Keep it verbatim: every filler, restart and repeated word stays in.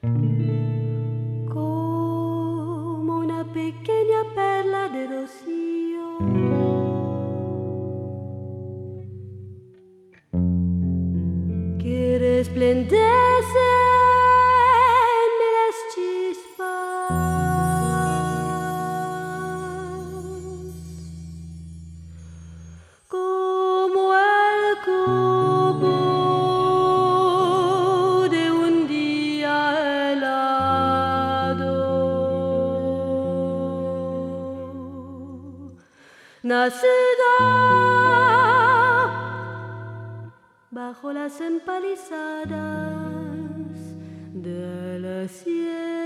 como una pequeña perla de rocío. Que resplandece en las chispas, como el cubo de un día helado, nacida bajo las empalizadas del cielo.